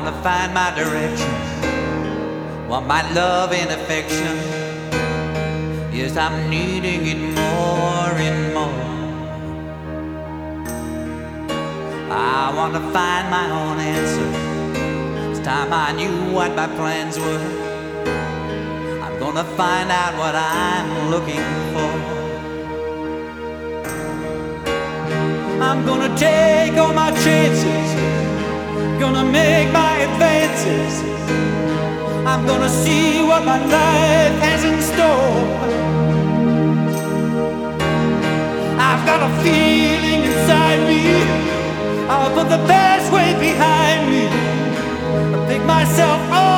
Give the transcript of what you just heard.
wanna find my direction, want my love and affection. Yes, I'm needing it more and more. I wanna find my own answer. It's time I knew what my plans were. I'm gonna find out what I'm looking for. I'm gonna take all my chances, gonna make my advances. I'm gonna see what my life has in store. I've got a feeling inside me, I'll put the best weight behind me. I'll pick myself up